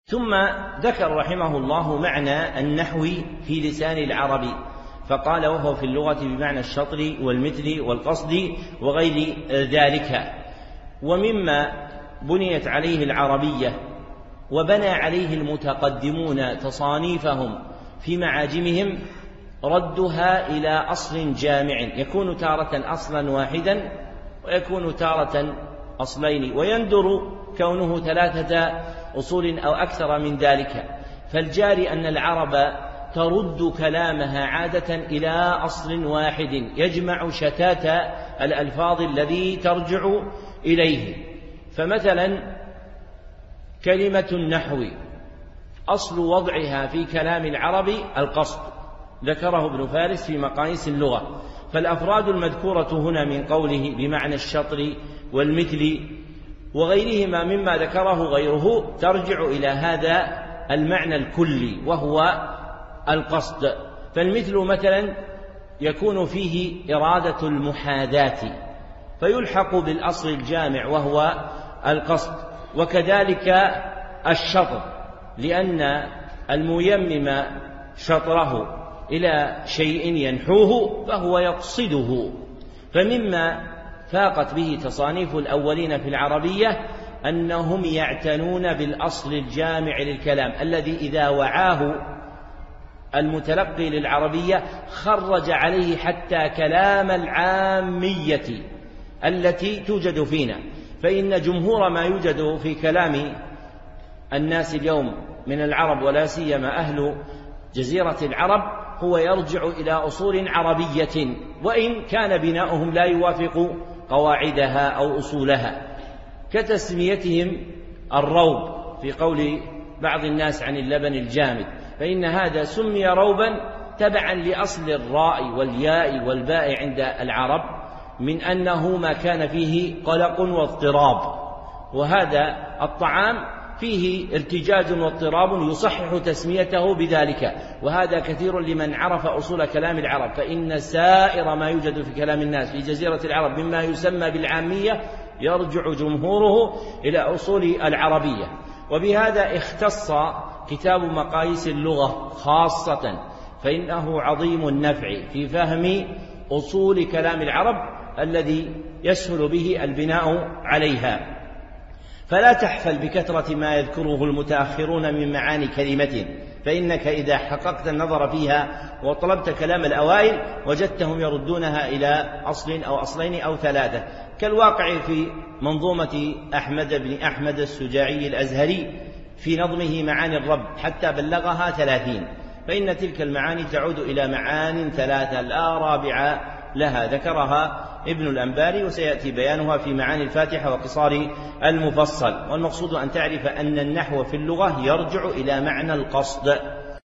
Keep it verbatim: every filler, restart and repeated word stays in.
ثم ذكر رحمه الله معنى النحو في لسان العرب، فقال: وهو في اللغة بمعنى الشطر والمثل والقصد وغير ذلك. ومما بنيت عليه العربية وبنى عليه المتقدمون تصانيفهم في معاجمهم ردها إلى أصل جامع، يكون تارة أصلا واحدا ويكون تارة أصلين، ويندر كونه ثلاثة أصول أو أكثر من ذلك. فالجاري أن العرب ترد كلامها عادة إلى أصل واحد يجمع شتات الألفاظ الذي ترجع إليه. فمثلا كلمة النحو أصل وضعها في كلام العرب القصد، ذكره ابن فارس في مقاييس اللغة. فالأفراد المذكورة هنا من قوله بمعنى الشطر والمثل وغيرهما مما ذكره غيره ترجع إلى هذا المعنى الكلي وهو القصد. فالمثل مثلا يكون فيه إرادة المحاذاة فيلحق بالأصل الجامع وهو القصد، وكذلك الشطر لأن الميمم شطره إلى شيء ينحوه فهو يقصده. فمما فاقت به تصانيف الأولين في العربية أنهم يعتنون بالأصل الجامع للكلام الذي إذا وعاه المتلقي للعربية خرج عليه حتى كلام العامية التي توجد فينا. فإن جمهور ما يوجد في كلام الناس اليوم من العرب ولا سيما أهل جزيرة العرب هو يرجع إلى أصول عربية، وإن كان بناؤهم لا يوافق قواعدها أو أصولها، كتسميتهم الروب في قول بعض الناس عن اللبن الجامد، فإن هذا سمي روبا تبعا لأصل الراء والياء والباء عند العرب من أنه ما كان فيه قلق واضطراب، وهذا الطعام فيه ارتجاج واضطراب يصحح تسميته بذلك. وهذا كثير لمن عرف أصول كلام العرب، فإن سائر ما يوجد في كلام الناس في جزيرة العرب مما يسمى بالعامية يرجع جمهوره إلى أصول العربية. وبهذا اختص كتاب مقاييس اللغة خاصة، فإنه عظيم النفع في فهم أصول كلام العرب الذي يسهل به البناء عليها. فلا تحفل بكثرة ما يذكره المتأخرون من معاني كلمة، فإنك إذا حققت النظر فيها وطلبت كلام الأوائل وجدتهم يردونها إلى أصل أو أصلين أو ثلاثة، كالواقع في منظومة أحمد بن أحمد السجاعي الأزهري في نظمه معاني الرب حتى بلغها ثلاثين، فإن تلك المعاني تعود إلى معان ثلاثة لا رابع لها، ذكرها ابن الأنباري وسيأتي بيانها في معاني الفاتحة وقصار المفصل. والمقصود أن تعرف أن النحو في اللغة يرجع إلى معنى القصد،